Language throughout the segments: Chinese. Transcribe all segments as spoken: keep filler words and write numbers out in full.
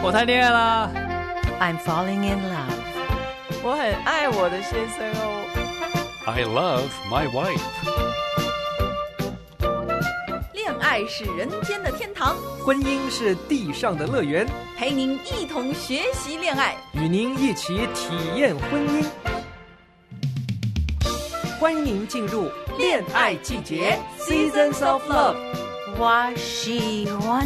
我谈恋爱啦。 I'm falling in love. 我很爱我的先生哦。 I love my wife. 恋爱是人间的天堂， 婚姻是地上的乐园， 陪您一同学习恋爱， 与您一起体验婚姻。欢迎您进入恋爱季节 Seasons of Love。 我喜欢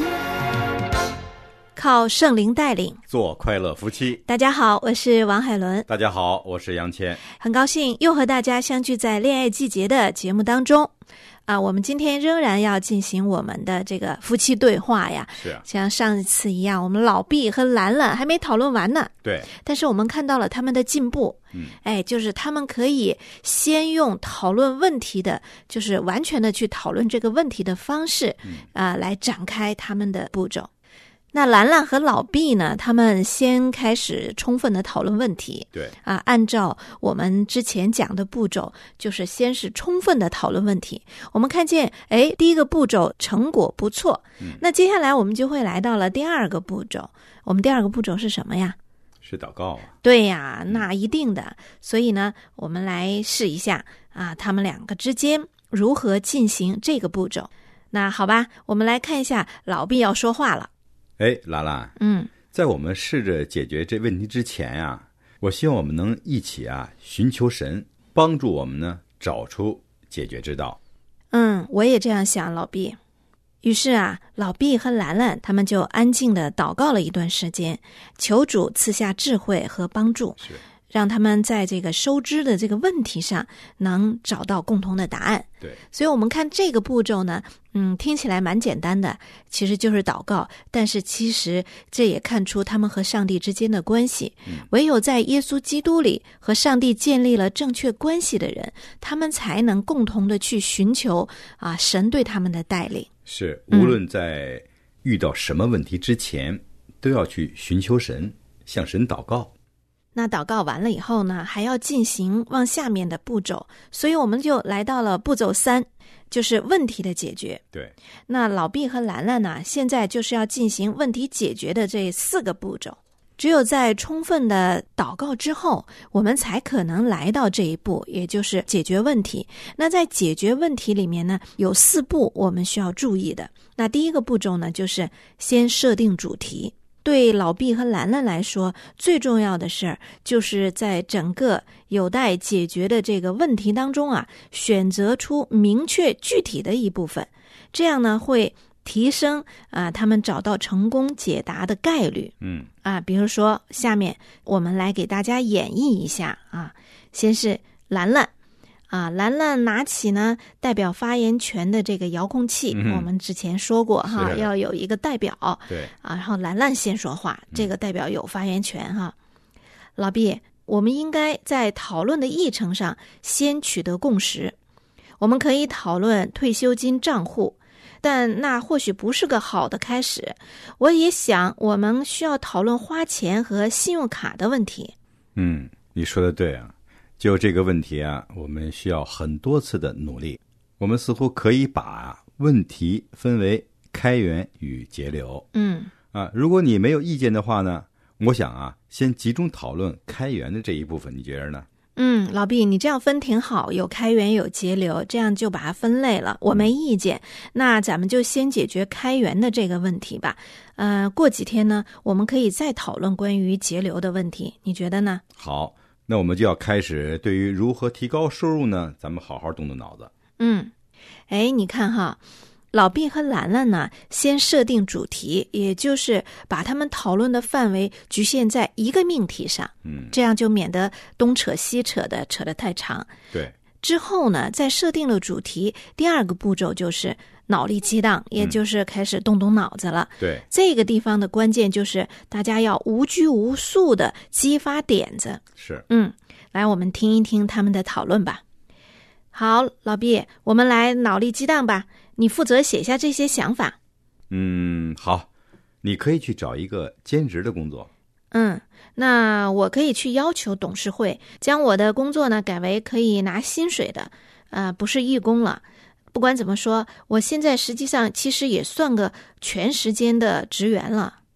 靠圣灵带领， 做快乐夫妻。 大家好，我是王海伦。 大家好，我是杨谦。 很高兴又和大家相聚在恋爱季节的节目当中啊，我们今天仍然要进行我们的这个夫妻对话呀。 是啊， 像上一次一样，我们老毕和兰兰还没讨论完呢。 对， 但是我们看到了他们的进步。 嗯， 哎，就是他们可以先用讨论问题的，就是完全的去讨论这个问题的方式， 嗯啊、呃，来展开他们的步骤。那兰兰和老毕呢，他们先开始充分的讨论问题。 对啊，按照我们之前讲的步骤，就是先是充分的讨论问题。我们看见，哎，第一个步骤成果不错。 嗯， 那接下来我们就会来到了第二个步骤。我们第二个步骤是什么呀？ 是祷告啊。 对呀，那一定的。所以呢，我们来试一下啊，他们两个之间如何进行这个步骤。那好吧，我们来看一下老毕要说话了。 哎，兰兰， 嗯， 在我们试着解决这问题之前啊，我希望我们能一起啊寻求神，帮助我们呢找出解决之道。 嗯，我也这样想，老毕。于是啊，老毕和兰兰他们就安静地祷告了一段时间，求主赐下智慧和帮助， 是， 让他们在这个收支的这个问题上能找到共同的答案。 对， 所以我们看这个步骤呢，嗯，听起来蛮简单的，其实就是祷告，但是其实这也看出他们和上帝之间的关系。 嗯， 唯有在耶稣基督里和上帝建立了正确关系的人，他们才能共同的去寻求啊神对他们的带领。 是，无论在遇到什么问题之前，嗯，都要去寻求神，向神祷告。 那祷告完了以后呢，还要进行往下面的步骤，所以我们就来到了步骤三，就是问题的解决。 对， 那老毕和兰兰呢，现在就是要进行问题解决的这四个步骤。只有在充分的祷告之后，我们才可能来到这一步，也就是解决问题。那在解决问题里面呢，有四步我们需要注意的。那第一个步骤呢，就是先设定主题。对老毕和兰兰来说，最重要的事儿就是在整个有待解决的这个问题当中啊，选择出明确具体的一部分，这样呢会提升啊他们找到成功解答的概率。 嗯啊，比如说下面我们来给大家演绎一下啊，先是兰兰。啊，兰兰拿起呢代表发言权的这个遥控器，嗯，我们之前说过哈，要有一个代表。 对啊，然后兰兰先说话，这个代表有发言权哈。嗯，老毕，我们应该在讨论的议程上先取得共识。我们可以讨论退休金账户，但那或许不是个好的开始。我也想我们需要讨论花钱和信用卡的问题。 嗯，你说的对啊。就这个问题啊，我们需要很多次的努力。我们似乎可以把问题分为开源与节流。 嗯啊，如果你没有意见的话呢，我想啊，先集中讨论开源的这一部分，你觉得呢？ 嗯，老毕，你这样分挺好，有开源有节流，这样就把它分类了。我没意见，那咱们就先解决开源的这个问题吧。呃，过几天呢，我们可以再讨论关于节流的问题，你觉得呢？ 好。那我们就要开始对于如何提高收入呢，咱们好好动动脑子。 嗯，哎，你看哈，老毕和兰兰呢，先设定主题，也就是把他们讨论的范围局限在一个命题上， 嗯， 这样就免得东扯西扯的扯得太长。 对。 之后呢，在设定了主题，第二个步骤就是脑力激荡，也就是开始动动脑子了。 嗯，对， 这个地方的关键就是大家要无拘无束的激发点子。 是， 嗯，来，我们听一听他们的讨论吧。好，老毕，我们来脑力激荡吧，你负责写下这些想法。 嗯，好，你可以去找一个兼职的工作。 嗯，那我可以去要求董事会将我的工作呢改为可以拿薪水的，呃，不是义工了。不管怎么说，我现在实际上其实也算个全时间的职员了。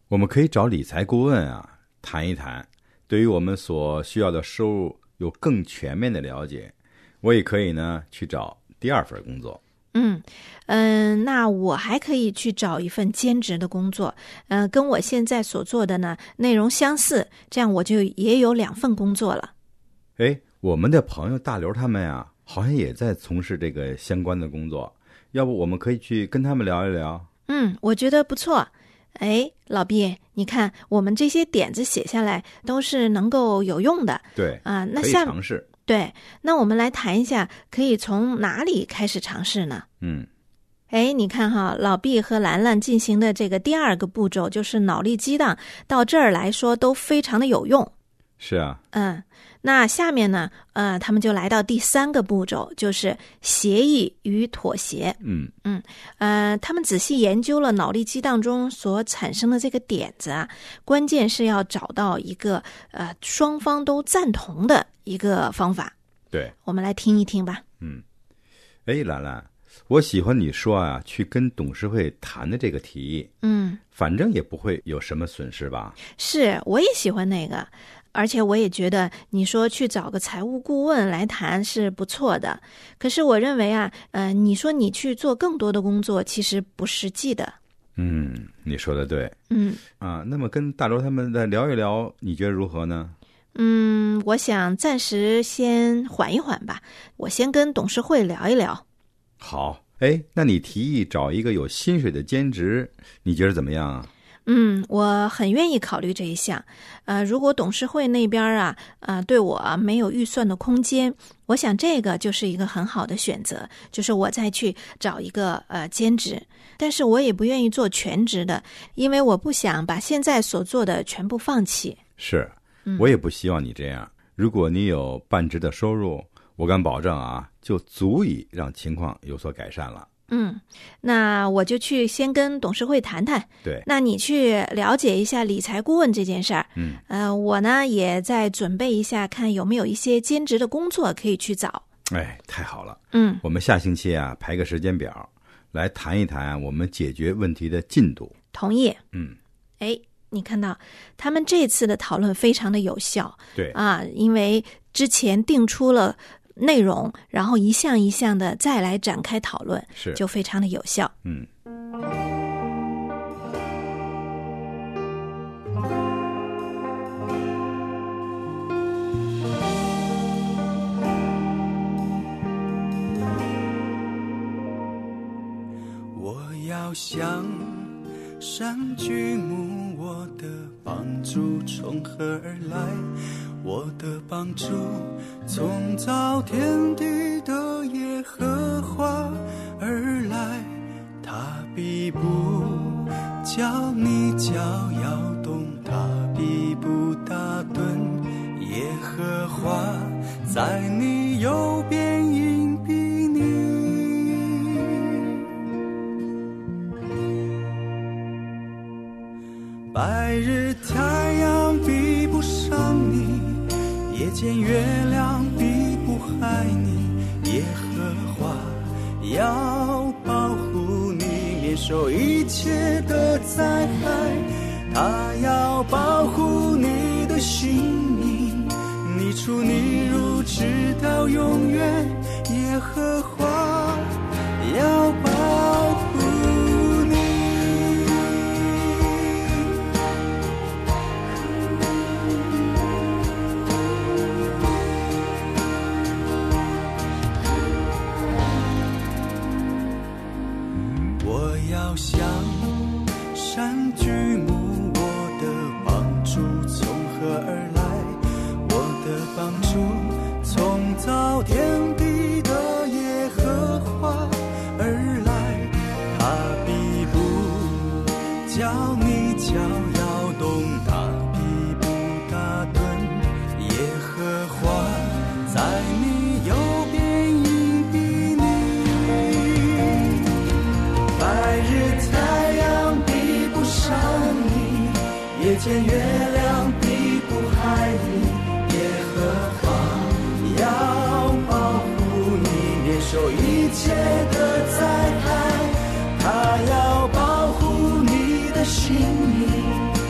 我们可以找理财顾问啊谈一谈，对于我们所需要的收入有更全面的了解。我也可以呢去找第二份工作。 嗯嗯，那我还可以去找一份兼职的工作，呃，跟我现在所做的呢内容相似，这样我就也有两份工作了。 哎，我们的朋友大刘他们呀，好像也在从事这个相关的工作，要不我们可以去跟他们聊一聊？ 嗯，我觉得不错。哎，老毕，你看我们这些点子写下来都是能够有用的。 对啊、呃，那可以下尝试。 对，那我们来谈一下，可以从哪里开始尝试呢？ 嗯， 哎，你看哈，老毕和兰兰进行的这个第二个步骤就是脑力激荡，到这儿来说都非常的有用。 是啊。 嗯，那下面呢，呃，他们就来到第三个步骤，就是协议与妥协。 嗯嗯，呃，他们仔细研究了脑力激荡中所产生的这个点子啊，关键是要找到一个呃双方都赞同的一个方法。 对， 我们来听一听吧。 嗯，哎，兰兰，我喜欢你说啊，去跟董事会谈的这个提议。 嗯， 反正也不会有什么损失吧？ 是，我也喜欢那个。而且我也觉得你说去找个财务顾问来谈是不错的，可是我认为啊，呃，你说你去做更多的工作其实不实际的。 嗯，你说的对。 嗯啊，那么跟大周他们再聊一聊，你觉得如何呢？ 嗯，我想暂时先缓一缓吧，我先跟董事会聊一聊。 好，哎，那你提议找一个有薪水的兼职，你觉得怎么样啊？ 嗯，我很愿意考虑这一项。呃，如果董事会那边啊，呃，对我没有预算的空间，我想这个就是一个很好的选择，就是我再去找一个呃兼职。但是我也不愿意做全职的，因为我不想把现在所做的全部放弃。 是，我也不希望你这样。如果你有半职的收入，我敢保证啊，就足以让情况有所改善了。 嗯，那我就去先跟董事会谈谈。 对， 那你去了解一下理财顾问这件事儿。 嗯， 呃，我呢也在准备一下，看有没有一些兼职的工作可以去找。 哎，太好了。 嗯， 我们下星期啊排个时间表，来谈一谈我们解决问题的进度。 同意。 嗯， 哎，你看到他们这次的讨论非常的有效。 对啊，因为之前定出了内容，然后一项一项的再来展开讨论， 是就非常的有效。 嗯， 我要向山举目，我的帮助从何而来？我的帮助从造天地的耶和华而来，他必不叫你脚摇动，他必不打盹，耶和华在你右边荫庇你。白日太阳比不上你，夜间月亮必不害你，耶和华要保护你免受一切的灾害，他要保护你的性命，你出你入直到永远，耶和华要保护你。我要向山举目，我的帮助从何而来？我的帮助从造天地的耶和华而来，他必不叫你脚摇动，他必不打盹，耶和华在你右边荫庇你。白日太阳比不上你，夜间月亮必不害你，耶和华要保护你免受一切的灾害，他要保护你的性命，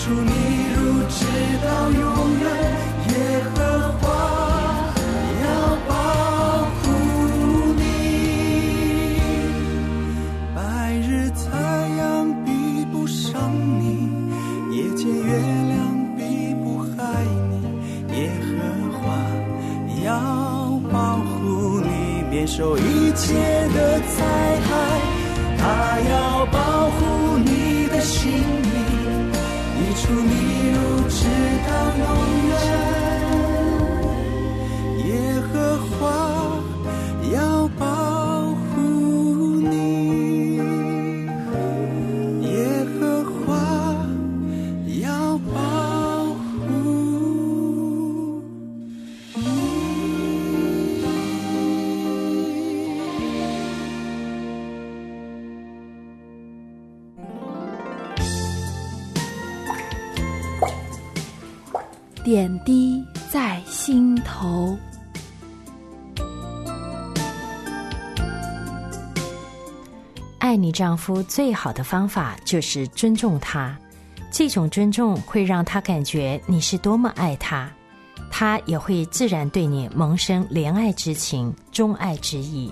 出你如直到永远，耶和华要保护你。白日太阳比不上你，夜间月亮比不害你，耶和华要保护你，免受一切的灾害，他要保护你的性命，一出你入直到永远，耶和华要保护你，耶和华要保护你。 点滴在心头。 爱你丈夫最好的方法就是尊重他，这种尊重会让他感觉你是多么爱他，他也会自然对你萌生怜爱之情、钟爱之意。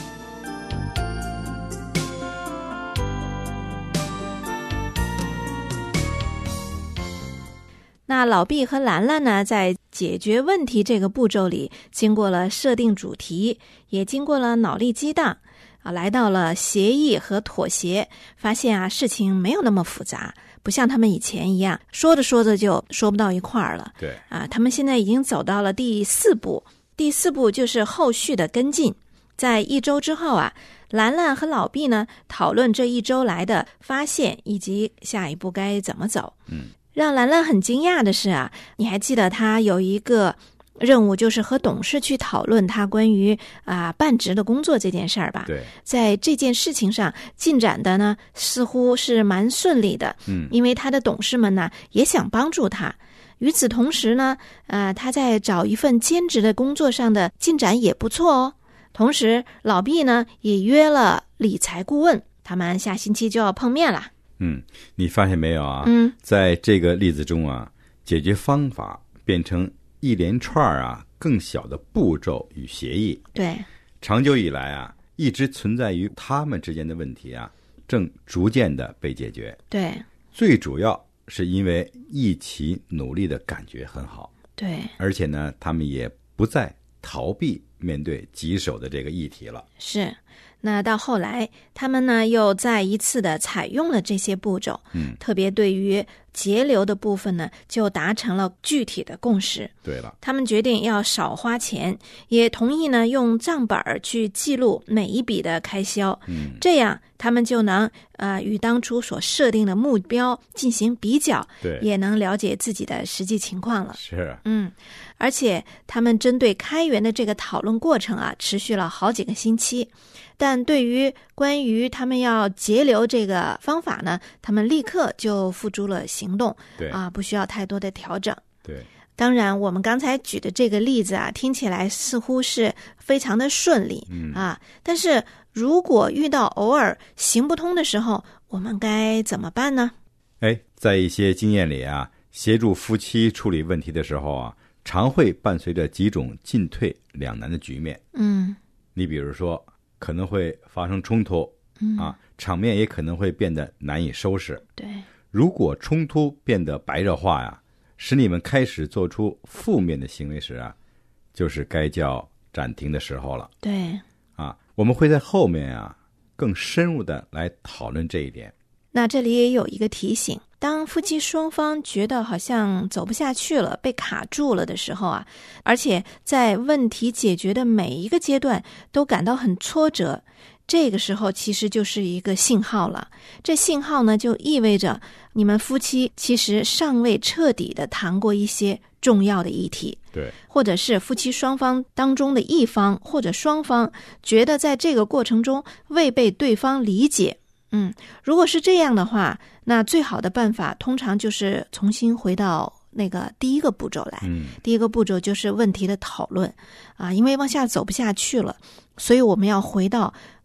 那老毕和兰兰呢，在解决问题这个步骤里，经过了设定主题，也经过了脑力激荡啊，来到了协议和妥协，发现啊，事情没有那么复杂，不像他们以前一样，说着说着就说不到一块儿了。 对啊，他们现在已经走到了第四步，第四步就是后续的跟进。在一周之后啊，兰兰和老毕呢讨论这一周来的发现以及下一步该怎么走。 嗯。 让兰兰很惊讶的是啊，你还记得他有一个任务，就是和董事去讨论他关于啊办职的工作这件事儿吧？ 对， 在这件事情上进展的呢，似乎是蛮顺利的。 嗯， 因为他的董事们呢也想帮助他。与此同时呢，呃，他在找一份兼职的工作上的进展也不错哦。同时，老毕呢也约了理财顾问，他们下星期就要碰面了。 嗯，你发现没有啊？ 嗯， 在这个例子中啊，解决方法变成一连串啊更小的步骤与协议。 对， 长久以来啊，一直存在于他们之间的问题啊，正逐渐的被解决。 对， 最主要是因为一起努力的感觉很好。 对， 而且呢，他们也不再逃避面对棘手的这个议题了。 是。那到后来，他们呢又再一次的采用了这些步骤， 嗯， 特别对于节流的部分呢，就达成了具体的共识。 对了， 他们决定要少花钱，也同意呢用账本去记录每一笔的开销， 嗯， 这样他们就能呃与当初所设定的目标进行比较， 对， 也能了解自己的实际情况了。 是， 嗯，而且他们针对开源的这个讨论过程啊，持续了好几个星期。但对于关于他们要节流这个方法呢，他们立刻就付诸了行动， 对啊，不需要太多的调整。 对， 当然我们刚才举的这个例子啊，听起来似乎是非常的顺利， 嗯啊，但是如果遇到偶尔行不通的时候，我们该怎么办呢？ 哎，在一些经验里啊，协助夫妻处理问题的时候啊，常会伴随着几种进退两难的局面。 嗯， 你比如说可能会发生冲突， 嗯啊，场面也可能会变得难以收拾。 对， 如果冲突变得白热化呀，使你们开始做出负面的行为时啊，就是该叫暂停的时候了。 对， 啊，我们会在后面啊更深入的来讨论这一点。 那这里也有一个提醒，当夫妻双方觉得好像走不下去了，被卡住了的时候啊，而且在问题解决的每一个阶段都感到很挫折，这个时候其实就是一个信号了。这信号呢，就意味着你们夫妻其实尚未彻底的谈过一些重要的议题， 对， 或者是夫妻双方当中的一方或者双方觉得在这个过程中未被对方理解。嗯，如果是这样的话，那最好的办法通常就是重新回到那个第一个步骤来。 嗯， 第一个步骤就是问题的讨论啊，因为往下走不下去了，所以我们要回到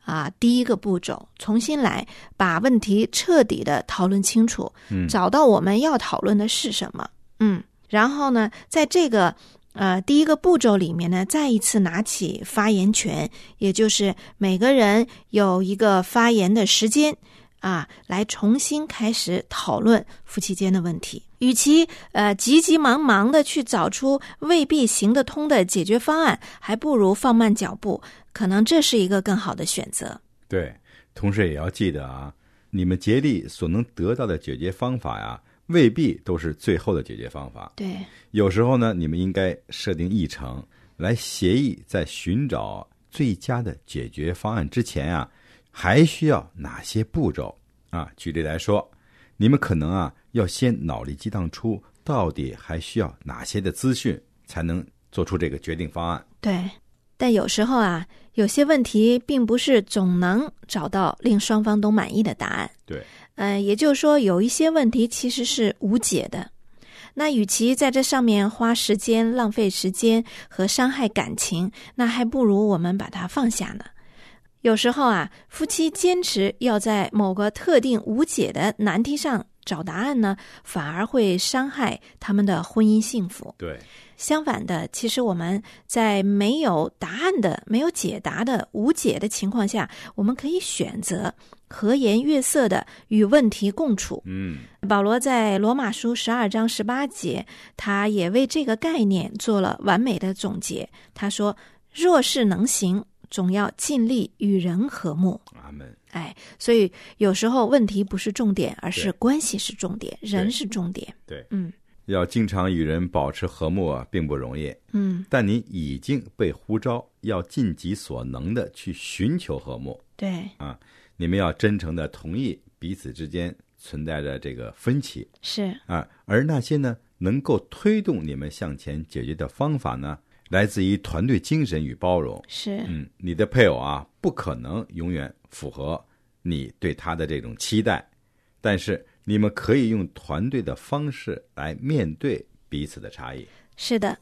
啊，第一个步骤，重新来把问题彻底的讨论清楚， 嗯， 找到我们要讨论的是什么，嗯，然后呢，在这个呃第一个步骤里面呢，再一次拿起发言权，也就是每个人有一个发言的时间啊，来重新开始讨论夫妻间的问题。与其呃急急忙忙的去找出未必行得通的解决方案，还不如放慢脚步，可能这是一个更好的选择。 对，同时也要记得啊，你们竭力所能得到的解决方法呀，未必都是最后的解决方法。 对， 有时候呢，你们应该设定议程，来协议在寻找最佳的解决方案之前啊，还需要哪些步骤啊？举例来说，你们可能啊要先脑力激荡出到底还需要哪些的资讯，才能做出这个决定方案。 对，但有时候啊，有些问题并不是总能找到令双方都满意的答案。 对， 呃，也就是说，有一些问题其实是无解的。那与其在这上面花时间、浪费时间和伤害感情，那还不如我们把它放下呢。有时候啊，夫妻坚持要在某个特定无解的难题上找答案呢，反而会伤害他们的婚姻幸福。 对， 相反的，其实我们在没有答案的、没有解答的、无解的情况下，我们可以选择和颜悦色的与问题共处。 嗯， 保罗在罗马书十二章十八节，他也为这个概念做了完美的总结。他说：“若是能行，总要尽力与人和睦。” 阿们。 哎，所以有时候问题不是重点，而是关系是重点，人是重点。 对， 嗯， 要经常与人保持和睦啊，并不容易。 嗯， 但你已经被呼召，要尽己所能的去寻求和睦。 对啊，你们要真诚的同意彼此之间存在着这个分歧。 是啊，而那些呢能够推动你们向前解决的方法呢，来自于团队精神与包容。 是， 嗯，你的配偶啊，不可能永远符合你对他的这种期待，但是你们可以用团队的方式来面对彼此的差异。 是的。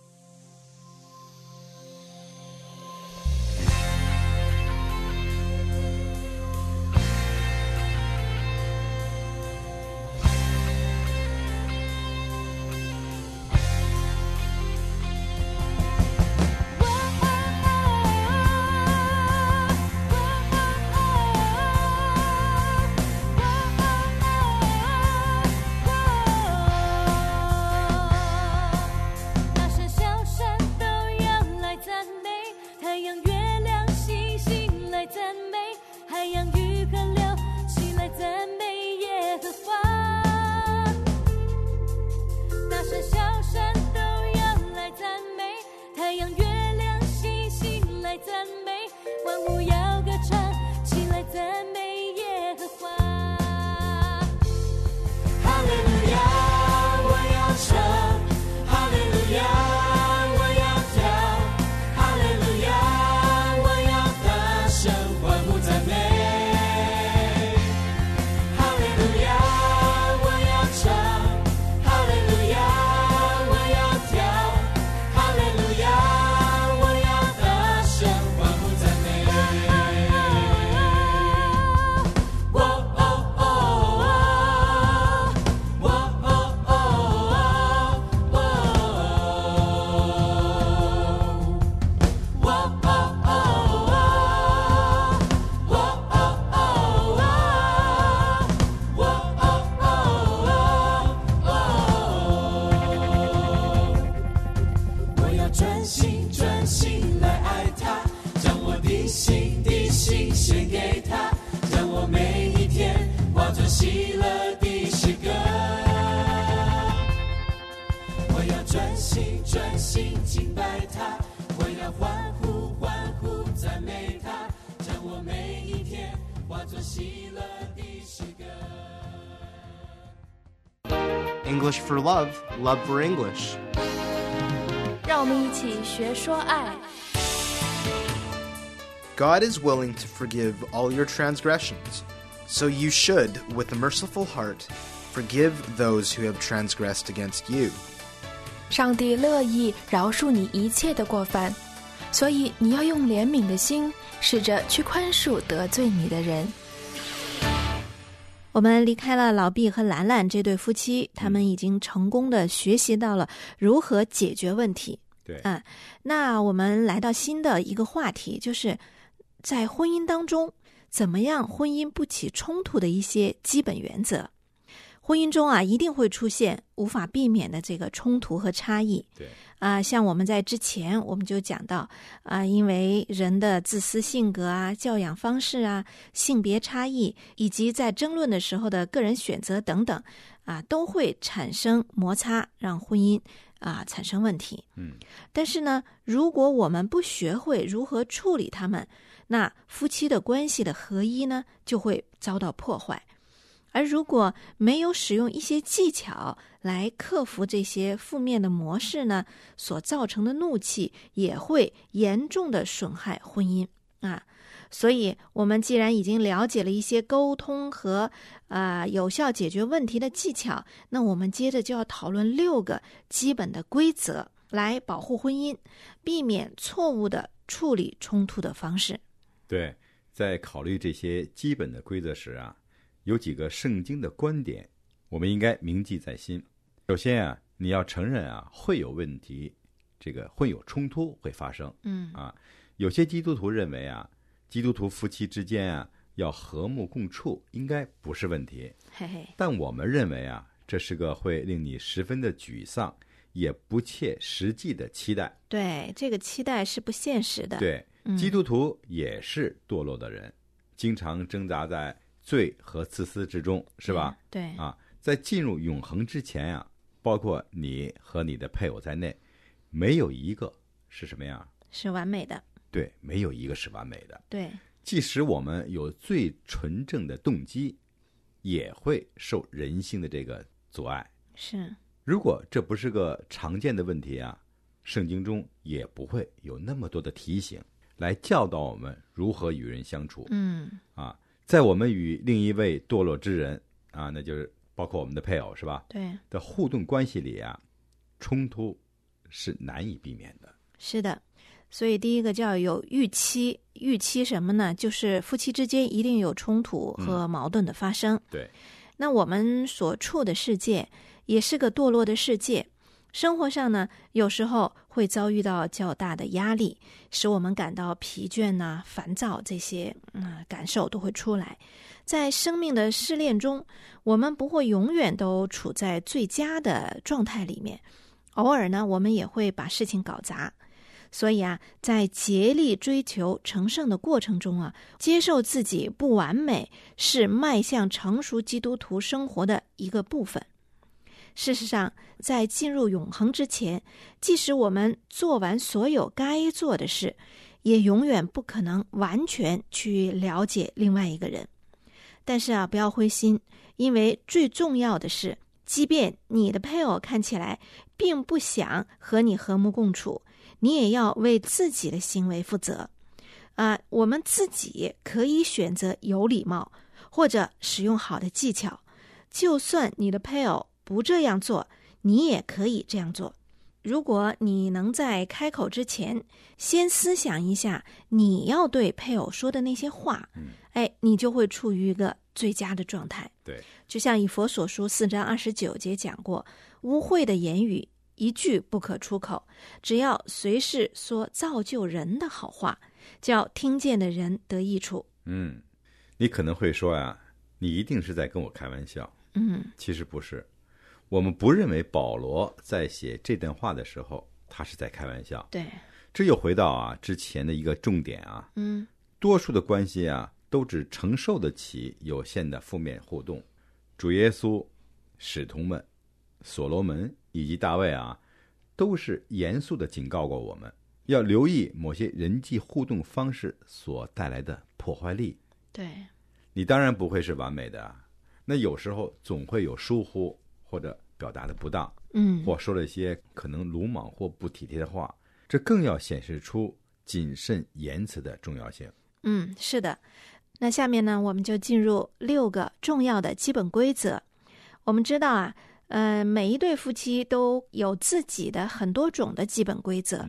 English for love, love for English. 让我们一起学说爱。 God is willing to forgive all your transgressions, so you should, with a merciful heart, forgive those who have transgressed against you. 上帝乐意饶恕你一切的过犯， 所以你要用怜悯的心，试着去宽恕得罪你的人。 我们离开了老毕和兰兰这对夫妻，他们已经成功的学习到了如何解决问题。 对， 啊，那我们来到新的一个话题，就是在婚姻当中，怎么样婚姻不起冲突的一些基本原则。婚姻中啊，一定会出现无法避免的这个冲突和差异。 对啊，像我们在之前我们就讲到啊，因为人的自私性格啊、教养方式啊、性别差异，以及在争论的时候的个人选择等等啊，都会产生摩擦，让婚姻啊产生问题。 嗯， 但是呢，如果我们不学会如何处理它们，那夫妻的关系的合一呢，就会遭到破坏。而如果没有使用一些技巧来克服这些负面的模式呢，所造成的怒气也会严重的损害婚姻啊。所以我们既然已经了解了一些沟通和呃有效解决问题的技巧，那我们接着就要讨论六个基本的规则来保护婚姻，避免错误的处理冲突的方式。 对，在考虑这些基本的规则时啊，有几个圣经的观点，我们应该铭记在心。首先啊，你要承认啊，会有问题，这个会有冲突会发生。 嗯啊，有些基督徒认为啊，基督徒夫妻之间啊要和睦共处，应该不是问题。 嘿嘿， 但我们认为啊，这是个会令你十分的沮丧，也不切实际的期待。 对，这个期待是不现实的。 对，基督徒也是堕落的人，嗯、经常挣扎在罪和自私之中，是吧？ 对啊，在进入永恒之前啊，包括你和你的配偶在内，没有一个是什么样？ 是完美的。 对，没有一个是完美的。 对， 即使我们有最纯正的动机，也会受人性的这个阻碍。 是， 如果这不是个常见的问题啊，圣经中也不会有那么多的提醒来教导我们如何与人相处。 嗯， 啊。在我们与另一位堕落之人啊，那就是包括我们的配偶，是吧？ 对的互动关系里啊，冲突是难以避免的。 是的，所以第一个叫有预期，预期什么呢？就是夫妻之间一定有冲突和矛盾的发生。 嗯、对， 那我们所处的世界也是个堕落的世界。生活上呢，有时候会遭遇到较大的压力，使我们感到疲倦呐、啊、烦躁，这些嗯感受都会出来。在生命的试炼中，我们不会永远都处在最佳的状态里面，偶尔呢，我们也会把事情搞砸。所以啊，在竭力追求成圣的过程中啊，接受自己不完美，是迈向成熟基督徒生活的一个部分。事实上，在进入永恒之前，即使我们做完所有该做的事，也永远不可能完全去了解另外一个人。但是啊，不要灰心，因为最重要的是，即便你的配偶看起来并不想和你和睦共处，你也要为自己的行为负责。啊、呃，我们自己可以选择有礼貌，或者使用好的技巧。就算你的配偶不这样做，你也可以这样做。如果你能在开口之前先思想一下你要对配偶说的那些话， 嗯， 哎，你就会处于一个最佳的状态。 对， 就像以弗所书四章二十九节讲过，污秽的言语一句不可出口，只要随时说造就人的好话，叫听见的人得益处。 嗯，你可能会说呀，你一定是在跟我开玩笑。 嗯， 其实不是。我们不认为保罗在写这段话的时候他是在开玩笑。 对， 这又回到啊之前的一个重点啊， 嗯， 多数的关系啊都只承受得起有限的负面互动。主耶稣、使徒们、所罗门以及大卫啊，都是严肃地警告过我们，要留意某些人际互动方式所带来的破坏力。 对， 你当然不会是完美的啊，那有时候总会有疏忽，或者表达的不当， 嗯， 或说了一些可能鲁莽或不体贴的话，这更要显示出谨慎言辞的重要性。 嗯，是的。那下面呢，我们就进入六个重要的基本规则。我们知道啊，呃，每一对夫妻都有自己的很多种的基本规则。 嗯，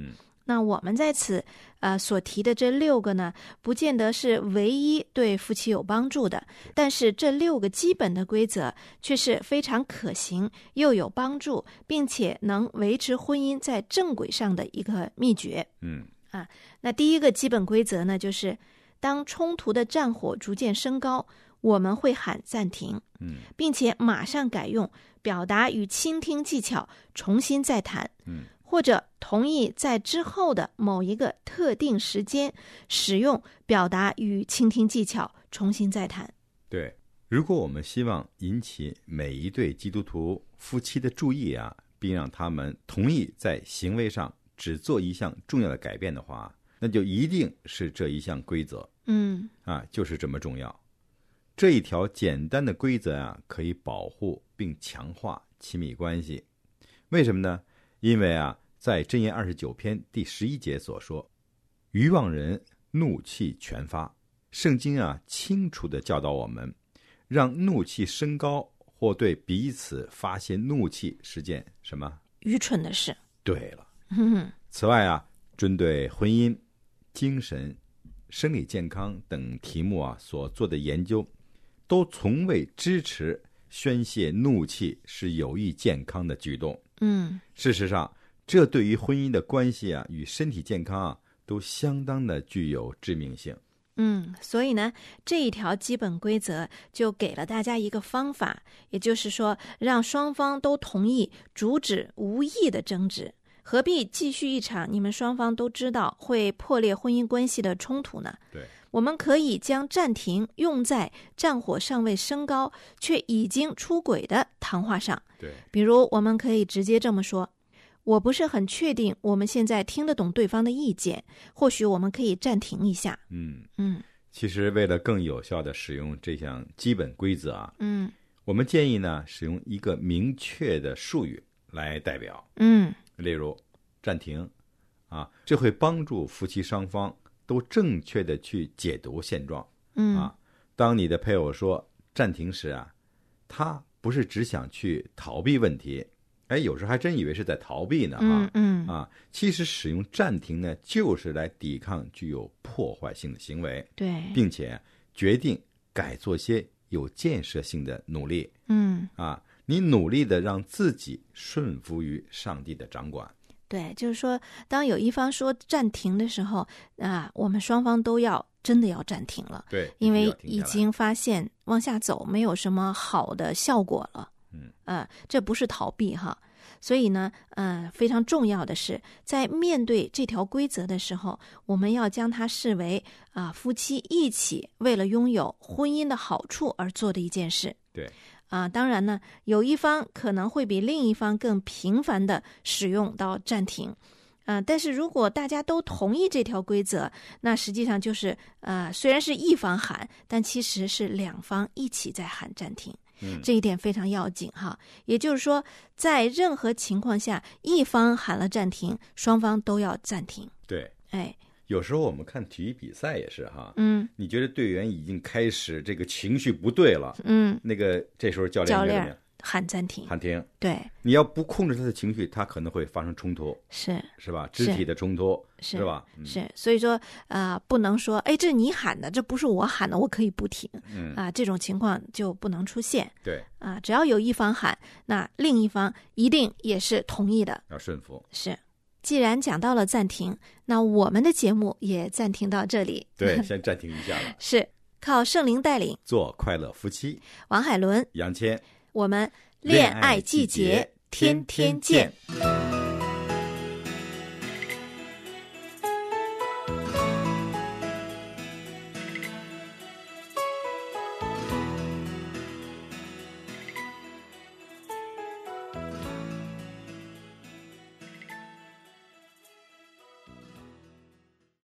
那我们在此呃所提的这六个呢，不见得是唯一对夫妻有帮助的，但是这六个基本的规则却是非常可行又有帮助，并且能维持婚姻在正轨上的一个秘诀。 嗯啊，那第一个基本规则呢，就是当冲突的战火逐渐升高，我们会喊暂停， 嗯， 并且马上改用表达与倾听技巧重新再谈， 嗯， 或者同意在之后的某一个特定时间使用表达与倾听技巧重新再谈。 对，如果我们希望引起每一对基督徒夫妻的注意啊，并让他们同意在行为上只做一项重要的改变的话，那就一定是这一项规则， 嗯啊，就是这么重要。这一条简单的规则啊，可以保护并强化亲密关系。为什么呢？因为啊，在箴言二十九篇第十一节所说，愚妄人怒气全发。圣经啊，清楚地教导我们，让怒气升高或对彼此发泄怒气是件什么愚蠢的事。 对了， 嗯， 此外啊，针对婚姻、精神、生理健康等题目啊所做的研究，都从未支持宣泄怒气是有益健康的举动。 嗯， 事实上，这对于婚姻的关系啊与身体健康啊都相当的具有致命性。 嗯，所以呢，这一条基本规则就给了大家一个方法，也就是说，让双方都同意阻止无意的争执，何必继续一场你们双方都知道会破裂婚姻关系的冲突呢？ 对， 我们可以将暂停用在战火尚未升高却已经出轨的谈话上。 对， 比如我们可以直接这么说，我不是很确定我们现在听得懂对方的意见，或许我们可以暂停一下。 嗯嗯， 其实为了更有效地使用这项基本规则啊， 嗯， 我们建议呢使用一个明确的术语来代表。 嗯， 例如暂停啊，这会帮助夫妻双方都正确地去解读现状。 嗯啊，当你的配偶说暂停时啊，他不是只想去逃避问题，哎，有时候还真以为是在逃避呢， 嗯嗯啊，其实使用暂停呢，就是来抵抗具有破坏性的行为， 对， 并且决定改做些有建设性的努力。 嗯啊，你努力的让自己顺服于上帝的掌管。 对，就是说，当有一方说暂停的时候，啊，我们双方都要真的要暂停了。 对， 因为已经发现往下走没有什么好的效果了。 嗯， 呃，这不是逃避哈。所以呢，呃，非常重要的是，在面对这条规则的时候，我们要将它视为啊、呃，夫妻一起为了拥有婚姻的好处而做的一件事。 对。 啊，当然呢，有一方可能会比另一方更频繁的使用到暂停，啊，但是如果大家都同意这条规则，那实际上就是呃，虽然是一方喊，但其实是两方一起在喊暂停， 嗯， 这一点非常要紧哈。也就是说，在任何情况下，一方喊了暂停，双方都要暂停。 对， 哎。 有时候我们看体育比赛也是哈， 嗯， 你觉得队员已经开始这个情绪不对了， 嗯， 那个这时候教练教练喊暂停， 喊停， 对， 你要不控制他的情绪，他可能会发生冲突， 是是吧？肢体的冲突， 是, 是吧？ 嗯、是，所以说啊、呃，不能说哎，这是你喊的，这不是我喊的，我可以不停， 嗯啊、呃，这种情况就不能出现。 对， 啊、呃，只要有一方喊，那另一方一定也是同意的， 要顺服， 是。既然讲到了暂停，那我们的节目也暂停到这里。 对，先暂停一下了。 是靠圣灵带领， 做快乐夫妻。 王海伦、 杨谦， 我们恋爱季节天天见。